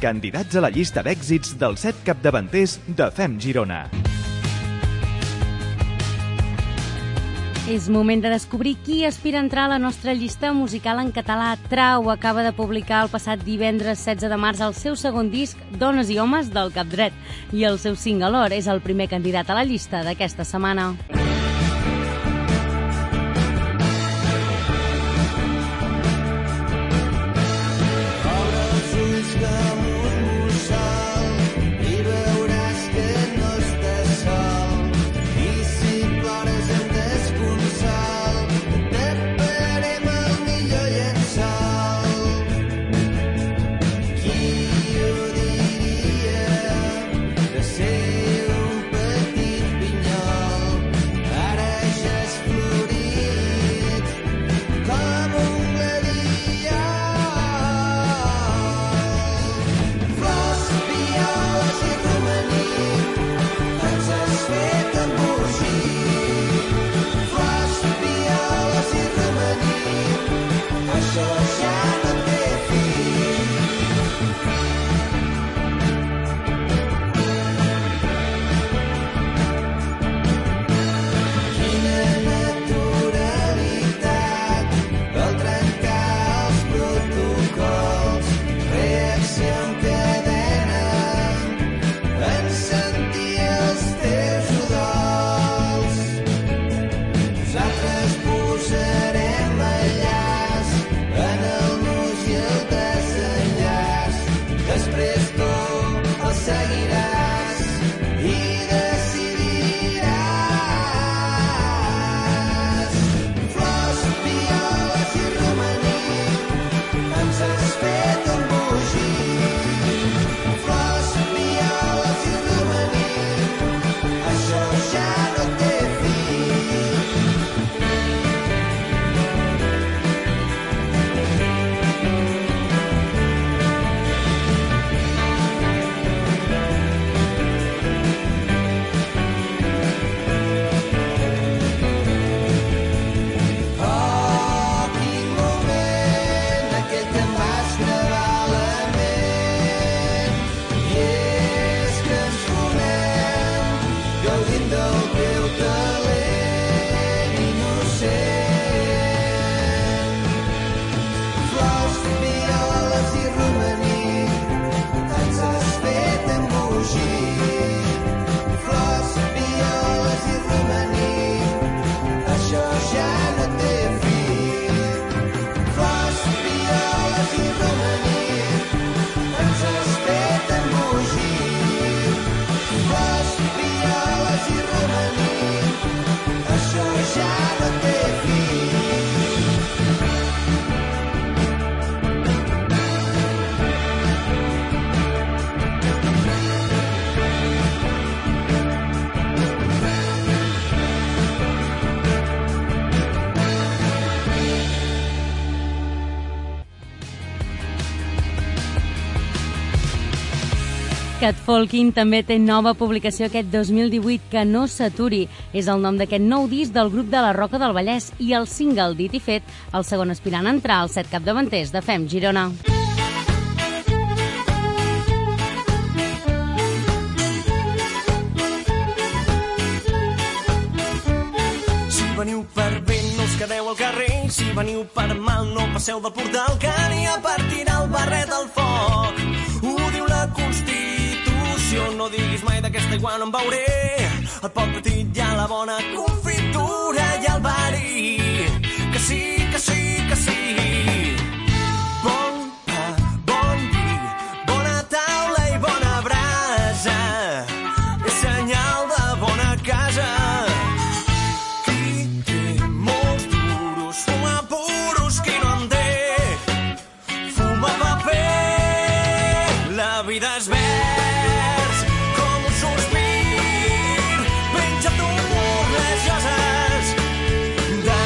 Candidats a la llista d'èxits dels 7 capdavanters de FEM Girona. És moment de descobrir qui aspira a entrar a la nostra llista musical en català. Trau acaba de publicar el passat divendres 16 de març el seu segon disc, Dones i homes del cap dret, i el seu single Or és el primer candidat a la llista d'aquesta setmana. Catfolking també té nova publicació aquest 2018, Que no s'aturi. És el nom d'aquest nou disc del grup de la Roca del Vallès i el single, dit i fet, el segon aspirant a entrar als 7 capdavanters de FEM Girona. Si veniu per bé, no us quedeu al carrer. Si veniu per mal, no passeu del portal, que n'hi ha per tirar el barret al foc. Ho diu la Constitució, no diguis mai d'aquesta aigua no en beuré. Al pot petit hi ha la bona confitura i el verí. Que sí, que sí, que sí. Bon pa, bon vi, bona taula i bona brasa. És senyal de bona casa. Qui té molts duros fuma puros, qui no en té fuma paper. La vida és vers com un sospir, penja d'un mur les lloses de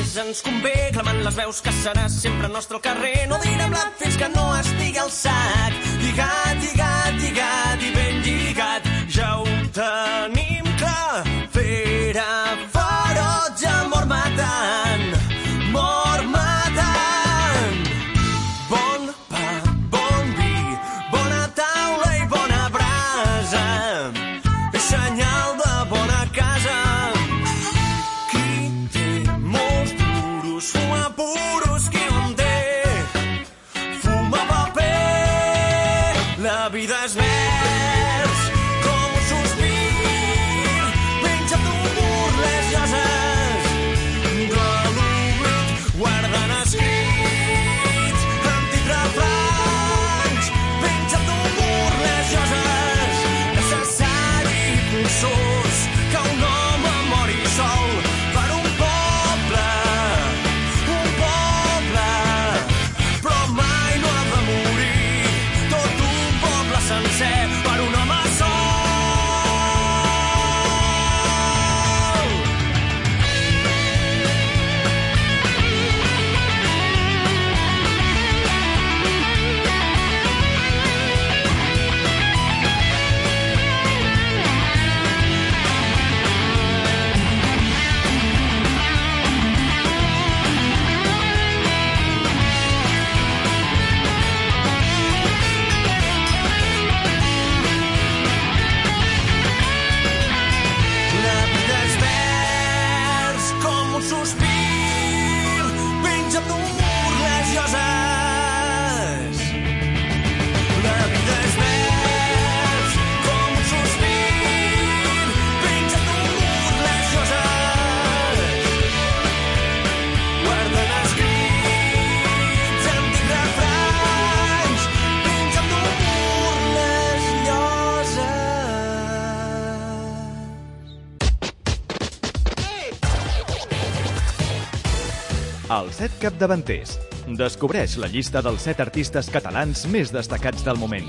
més ens convé, clamant les veus que seràs sempre nostre al carrer. No direm blat fins que no estigui al sac. Lligat, lligat, lligat i ben lligat, ja ho tenim clar. Fera, ferotge, mort matant, mort matant. Bon pa, bon vi, bona taula i bona brasa, és senyal de bona casa. Qui té molts duros fuma puros, qui no en té fuma paper. La vida és vers com un sospir, penja d'un mur les lloses de l'oblit, guarden escrits antics refranys. Penja d'un mur les lloses, necessari forçós que un home mori sol per un poble, però mai no ha de morir tot un poble sencer per un home sol. La vida és vers com un sospir, penja d'un mur les lloses. La vida és vers com un sospir, penja d'un mur les lloses. Guarden escrits antics refranys, penja d'un mur les lloses. Els 7 capdavanters. Descobreix la llista dels 7 artistes catalans més destacats del moment.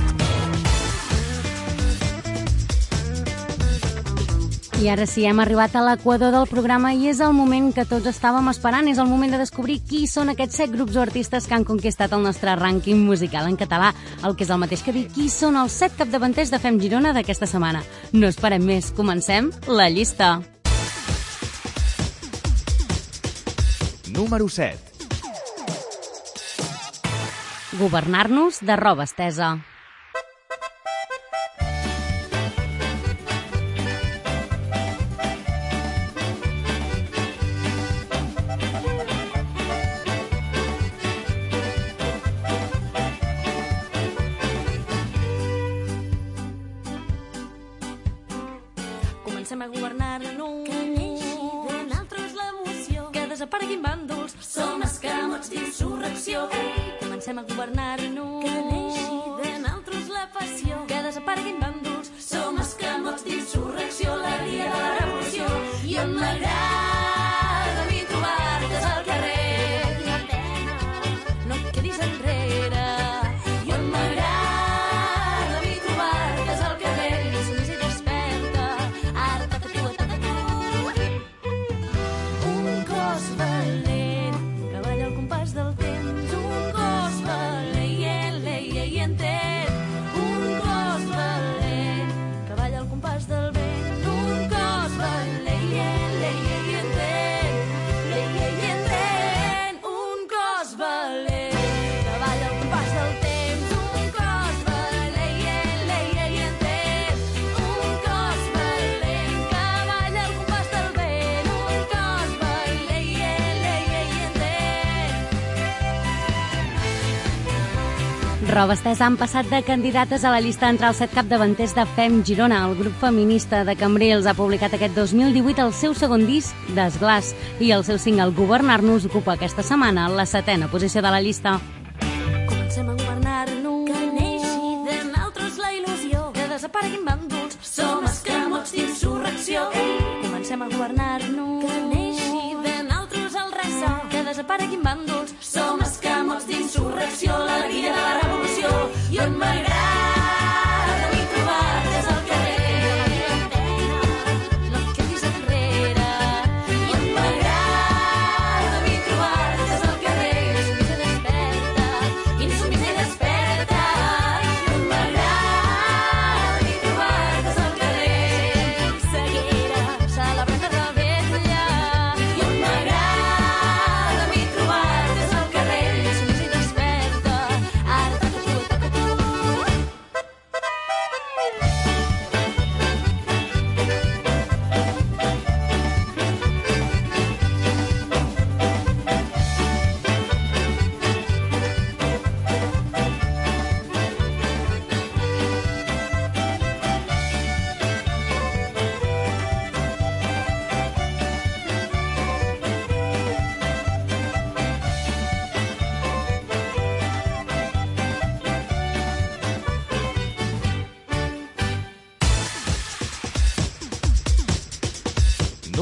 I ara sí, hem arribat a l'equador del programa i és el moment que tots estàvem esperant. És el moment de descobrir qui són aquests 7 grups o artistes que han conquistat el nostre rànquing musical en català, el que és el mateix que dir qui són els 7 capdavanters de Fem Girona d'aquesta setmana. No esperem més, comencem la llista. Número 7. Governar-nos de roba estesa. Comencem a governar-nos. Que neixi de naltros l'emoció. Que desapareguin bàndols. Som escamots d'insurrecció. Comencem a governar-nos. Que neixi de naltros la passió. Que desapareguin bàndols. Som escamots d'insurrecció. La dia de la revolució. I on m'agrada a mi trobar-te al carrer. No et quedis enrere. I on m'agrada a mi trobar-te al carrer. Somnis i desperta. Ara toca tu, toca tu. Un cos valent que balla al compàs del temps. Un cos valent, i entén. Un cos valent que balla al compàs del vent. Un cos valent, i entén. I entén. Un cos valent que balla al compàs del temps. Un cos valent, i entén. Un cos valent que balla al compàs del vent. Un cos valent, i entén. Roba estesa han passat de candidates a la llista entre els 7 capdavanters de Fem Girona. El grup feminista de Cambrils ha publicat aquest 2018 el seu segon disc, Desglaç, i el seu single Governar-nos ocupa aquesta setmana la 7ª posició de la llista. Comencem a governar-nos. Que neixi de naltros la il·lusió. Que desapareguin bàndols. Som escamots d'insurrecció. Comencem a governar-nos. Que neixi de naltros el ressò. Que desapareguin bàndols. Som escamots d'insurrecció. L'alegria de la revolució. I on m'agrada a mi trobar-te al carrer. No et quedis enrere. I on m'agrada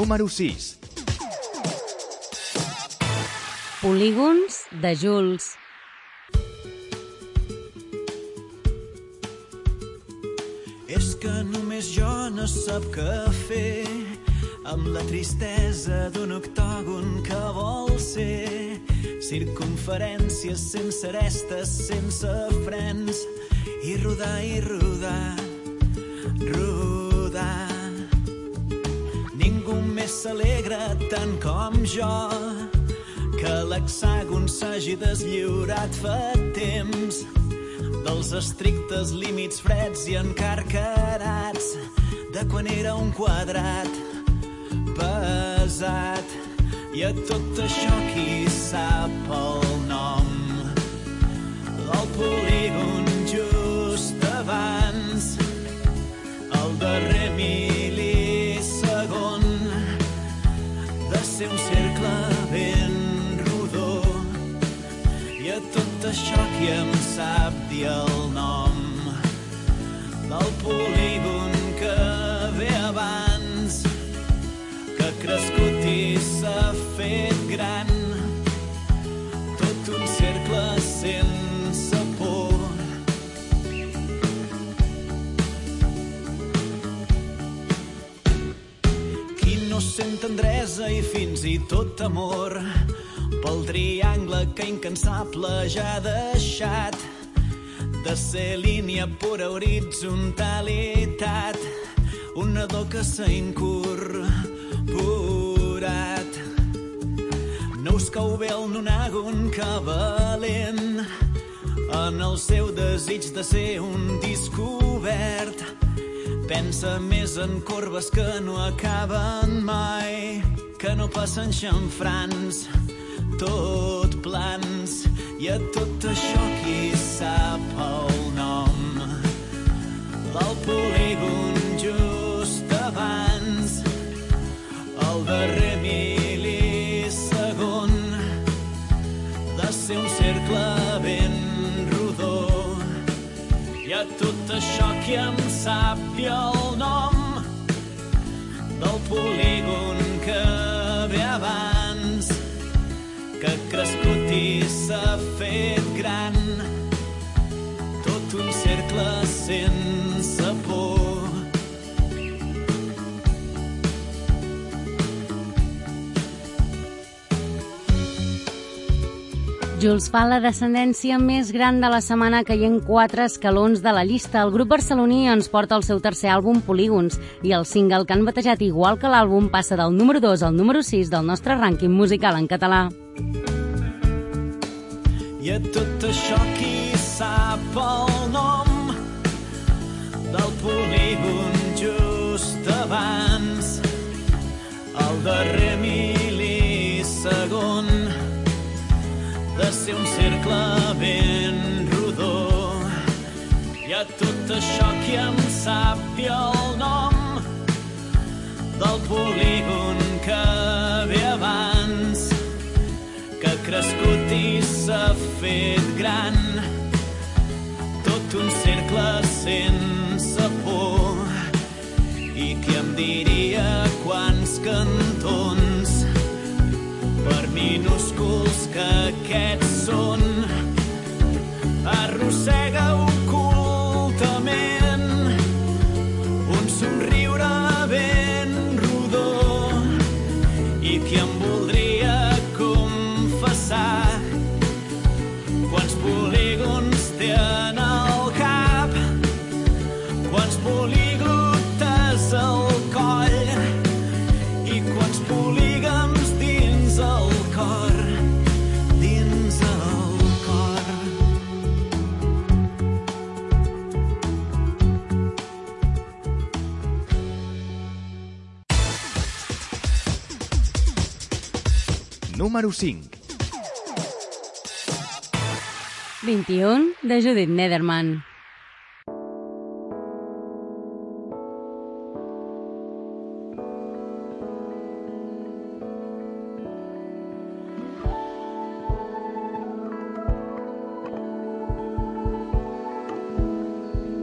Número 6. Polígons de Jules. És que només jo no sap què fer amb la tristesa d'un octògon que vol ser circumferències sense arestes, sense frens i rodar, rodar. Ningú més s'alegra tant com jo que l'hexàgon s'hagi deslliurat fa temps dels estrictes límits freds i encarcarats de quan era un quadrat pesat. I a tot això qui sap el nom del polígon just abans, el darrer mil·lisegon de ser un cercle ben rodó. I a tot això qui em sap dir el nom del polígon que ve abans, que ha crescut i s'ha fet gran, tot un cercle sense por. Qui no sent tendresa i fins i tot amor pel triangle que incansable ja ha deixat de ser línia pura horitzonalitat, un nadó que s'ha incorporat. No us cau bé el nonàgon que valent en el seu desig de ser un descobert. Pensa més en corbes que no acaben mai, que no passen xamfrans, tot plans. I a tot això qui sap el nom del polígon just abans, el darrer mil·lisegon de ser un cercle ben rodó. I a tot això qui em sap dir el nom del polígon que ve abans, que ha crescut i s'ha fet gran, tot un cercle sense por. Jules fa la descendència més gran de la setmana caient 4 escalons de la llista. El grup barceloní ens porta el seu tercer àlbum, Polígons, i el single que han batejat igual que l'àlbum passa del número 2 al número 6 del nostre rànquing musical en català. I a tot això qui sap el nom del polígon just abans, el darrer mil·lisegon de ser un cercle ben rodó. I a tot això qui em sap dir el nom del polígon que ve abans, que ha crescut i s'ha fet gran, tot un cercle sense por. I qui em diria quants cantons, per minúsculs que aquests són, arrossega ocultament un somriure ben rodó. I qui em voldria confessar quants polígons té en el cap, quants políglotes al coll i quants polígams dins el cor, dins el cor. Número 5. 21, de Judith Nederman.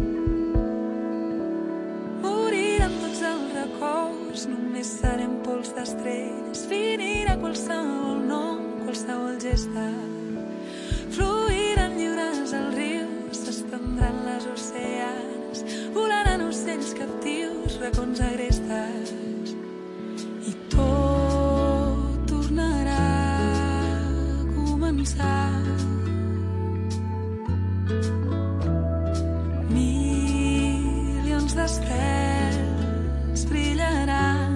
Morirem tots els records, només serem pols estrelles, finirà qualsevol nom, qualsevol gesta. Fluiran lliures els rius, s'estendran les oceanes, volaran ocells captius, racons agrestes. I tot tornarà a començar. Milions d'estels brillaran.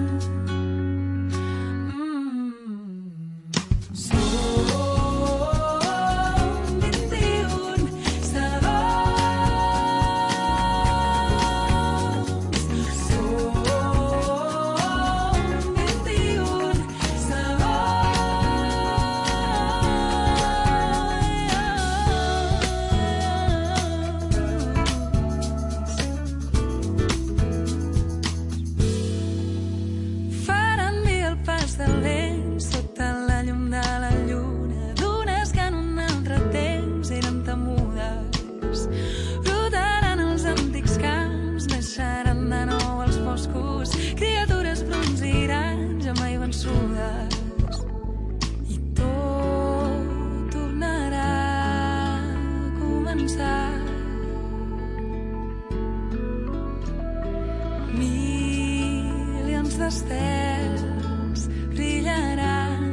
Milions d'estels brillaran.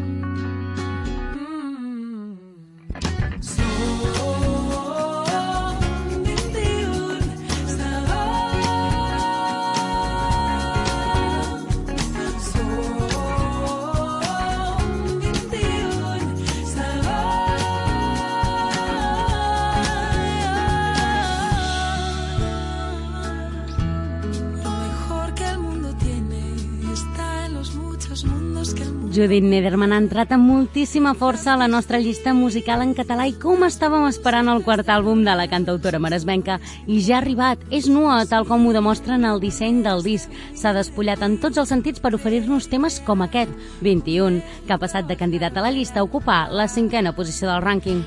Judit Nederman ha entrat amb moltíssima força a la nostra llista musical en català i com estàvem esperant el quart àlbum de la cantautora maresbenca i ja ha arribat, és nua, tal com ho demostra en el disseny del disc. S'ha despullat en tots els sentits per oferir-nos temes com aquest, 21, que ha passat de candidat a la llista a ocupar la 5ª posició del rànquing.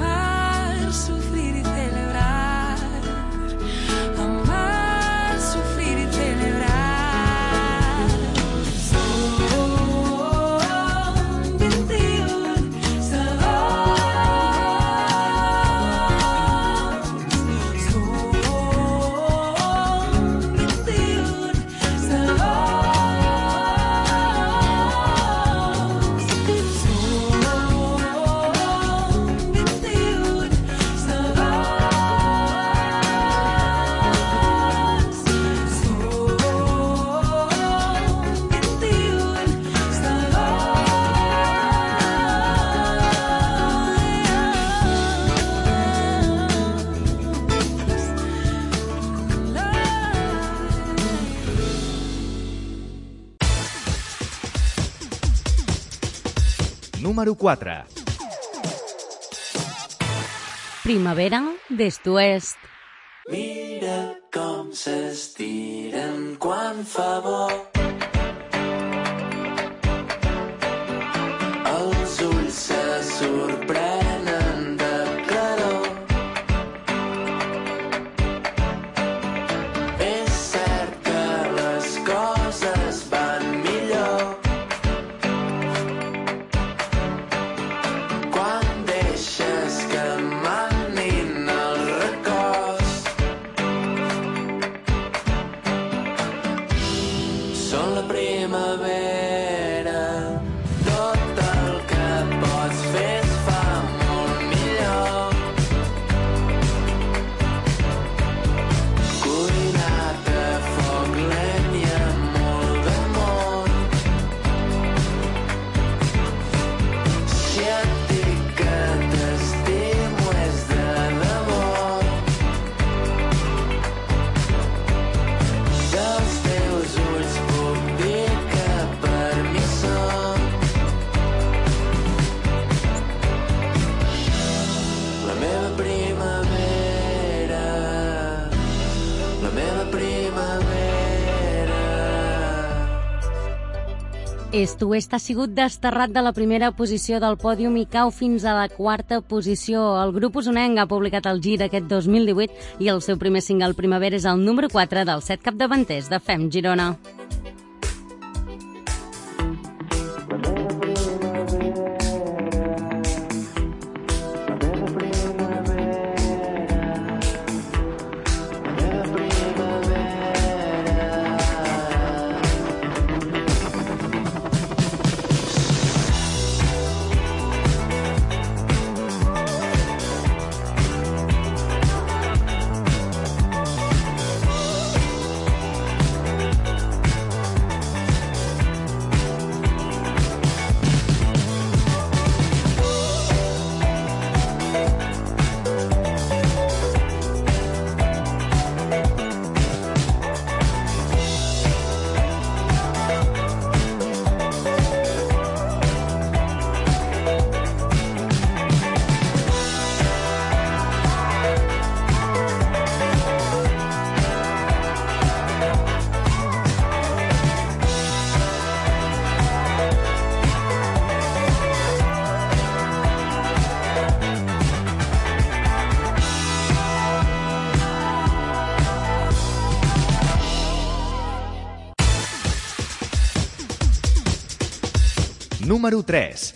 Número 4. Primavera d'est a oest. Mira com s'estiren quan fa bo. Els ulls se sorprenen de claror. És cert que les coses van millor quan deixes que manin els records. Són la primavera, tot el que pots fer es fa molt millor. Cuinat a foc lent i amb molt d'amor. Si et dic que t'estimo és de debò. Dels teus ulls puc dir que per mi són la meva primavera, la meva primavera. Est a oest ha sigut desterrat de la primera posició del pòdium i cau fins a la 4a posició. El grup usonenc ha publicat el Gir aquest 2018 i el seu primer single Primavera és el número 4 dels 7 capdavanters de Fem Girona. número 3.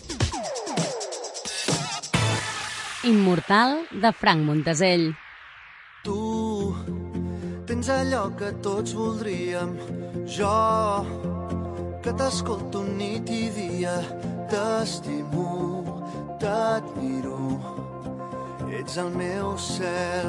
Immortal, de Frank Montesell. Tu tens allò que tots voldríem, jo que t'escolto nit i dia, t'estimo, t'admiro, ets el meu cel.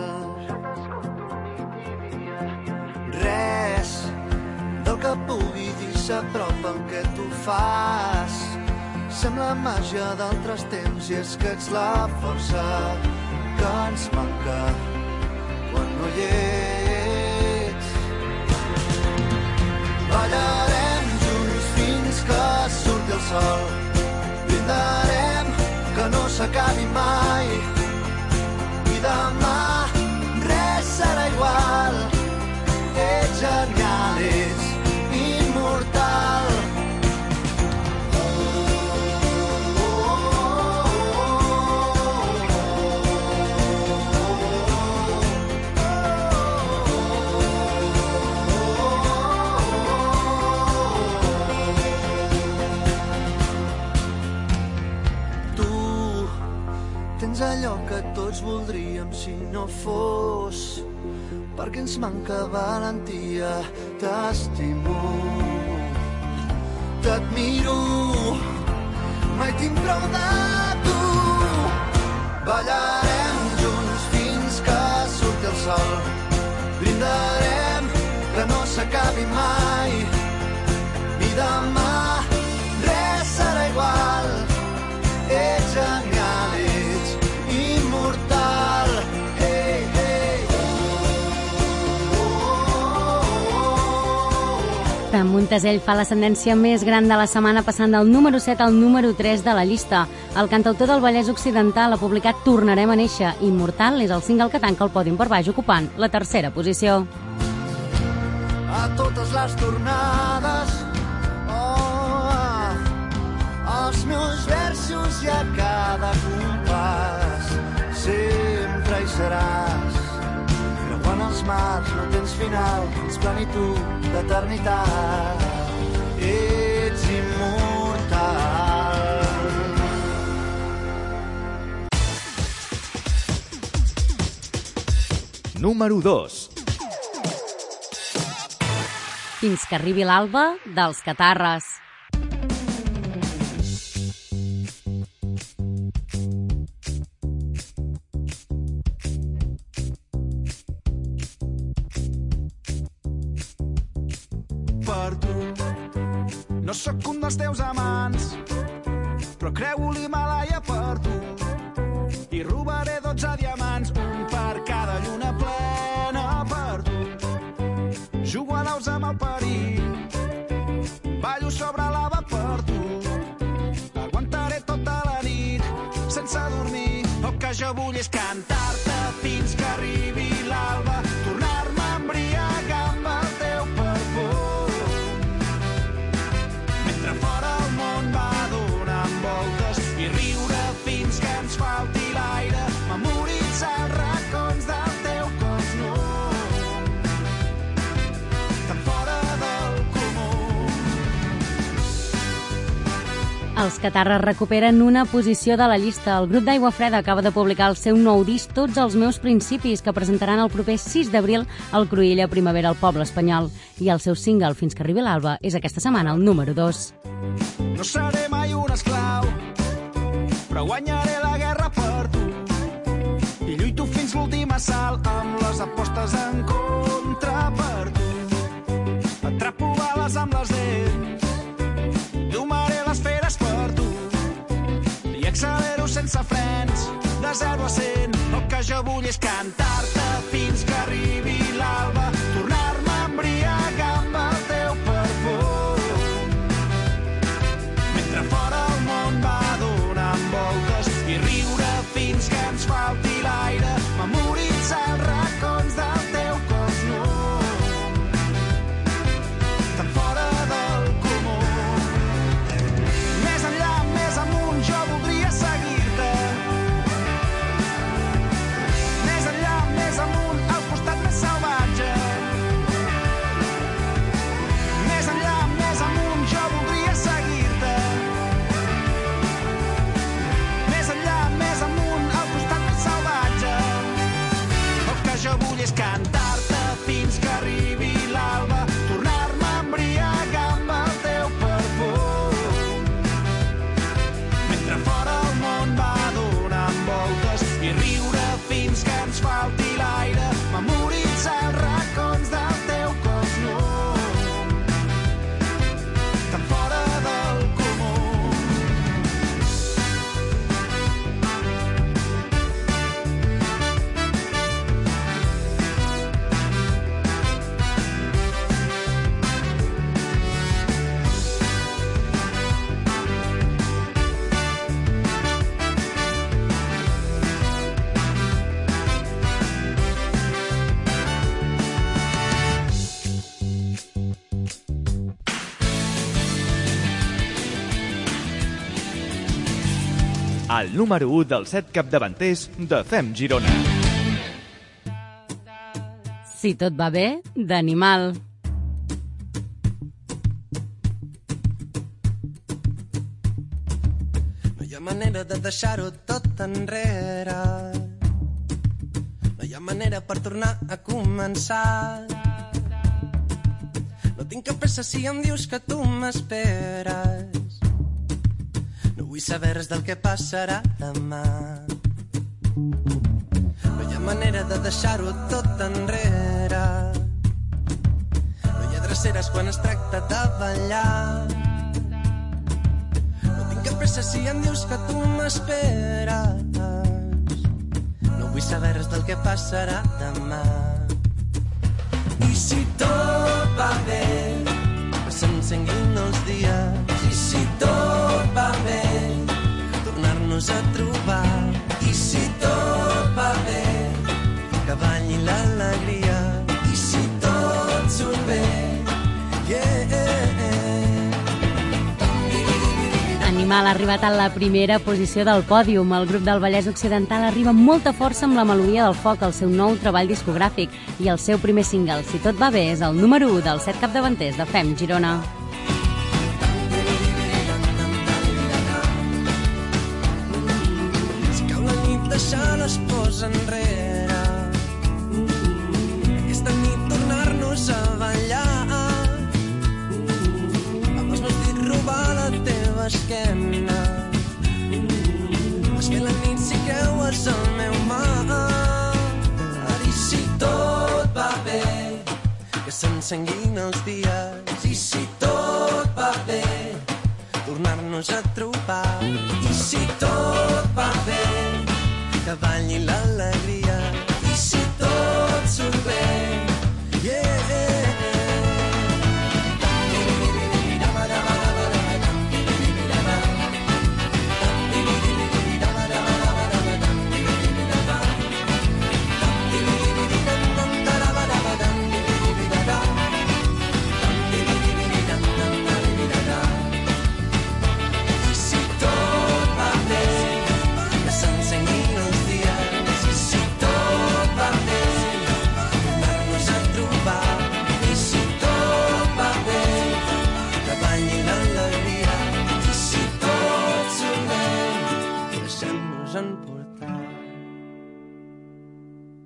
Res del que pugui dir s'apropa al que tu fas. Sembla màgia d'altres temps i és que ets la força que ens manca quan no hi ets. Ballarem junts fins que surti el sol, brindarem que no s'acabi mai i demà res serà igual. Ets genial, ets immortal. Tens allò que tots voldríem si no fos perquè ens manca valentia. T'estimo, t'admiro, mai tinc prou de tu. Ballarem junts fins que surti el sol, brindarem que no s'acabi mai i demà res serà igual. Ets genial, ets immortal. Hey, hey. Frank Montesell fa l'ascendència més gran de la setmana, passant del número 7 al número 3 de la llista. El cantautor del Vallès Occidental ha publicat Tornarem a néixer. Immortal és el single que tanca el pòdium per baix, ocupant la tercera posició. A totes les tornades, els meus versos i a cada compàs sempre hi seràs. Creuant els mars no tens final, ets plenitud d'eternitat. Ets immortal. Número 2. Fins que arribi l'alba, dels Catarres. Per tu no sóc un dels teus amants, però creu l'Himalaya per tu i robaré 12 diamants, un per cada lluna plena per tu. Jugo a naus amb el perill, ballo sobre lava per tu. Aguantaré tota la nit sense dormir. El que jo vull és cantar-te fins que arribi l'alba, tornar-me a embriagar amb el teu perfum. Mentre fora el món va donant voltes i riure fins que ens falti l'aire, memoritzar els racons del teu cos nu, tan fora del comú. Els Catarres recuperen una posició de la llista. El grup d'Aigua Freda acaba de publicar el seu nou disc Tots els meus principis, que presentaran el proper 6 d'abril al Cruïlla Primavera al Poble Espanyol. I el seu single, Fins que arribi l'alba, és aquesta setmana el número 2. No seré mai un esclau, però guanyaré la guerra per tu. I lluito fins l'últim assalt amb les apostes en contra per tu. Atrapo bales amb les dents, domaré les feres per tu i accelero sense frens de 0 a 100. El que jo vull és cantar-te fins que arribi l'alba, tornar-me a embriagar amb el teu perfum. Mentre fora el món va donant voltes i riure fins que ens falti l'aire, memoritzar els racons del teu cos nu, tan fora del comú. Més enllà, més amunt, jo voldria seguir-te. Més enllà, més amunt, al costat més alt. el número 1 dels 7 capdavanters de Fem Girona. Si tot va bé, d'Animal. No hi ha manera de deixar-ho tot enrere. No hi ha manera per tornar a començar. No tinc cap pressa si em dius que tu m'esperes. No vull saber res del que passarà demà. No hi ha manera de deixar-ho tot enrere. No hi ha dreceres quan es tracta de ballar. No tinc cap pressa si em dius que tu m'esperes. No vull saber res del que passarà demà. I si tot va bé, que s'encenguin els dies. I si tot va bé, tornar-nos a trobar. I si tot va bé, que balli l'alegria. I si tot surt bé, Animal ha arribat a la primera posició del pòdium. El grup del Vallès Occidental arriba amb molta força amb la melodia del foc, el seu nou treball discogràfic, i el seu primer single, Si tot va bé, és el número 1 dels 7 capdavanters de Fem Girona. Si cau la nit, deixar les pors enrere. Aquesta nit tornar-nos a ballar. Amb els meus dits robar la teva esquena. Es ve la nit si creues el meu mar. I si tot va bé, que s'encenguin els dies. I si tot va bé, tornar-nos a trobar. I si tot va bé, que balli l'alegria.